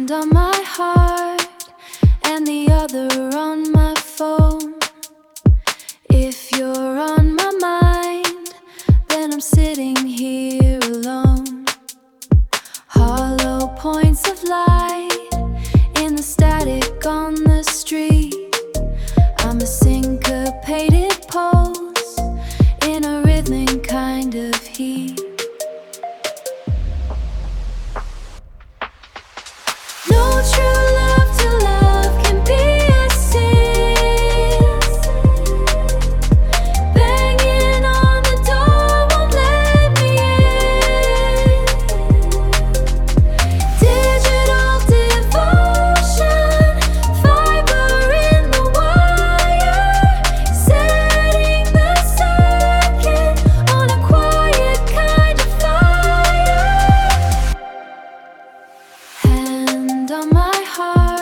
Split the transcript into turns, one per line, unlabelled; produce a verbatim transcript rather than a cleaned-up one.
Hand on my heart and the other on my phone. If you're on my mind, then I'm sitting here alone. Hollow points of light in the static on the street. I'm a syncopated pulse in a rhythmic kind of heat. No true love to love can be a sin. Banging on the door won't let me in. Digital devotion, fiber in the wire, setting the circuit on a quiet kind of fire. Hand on my heart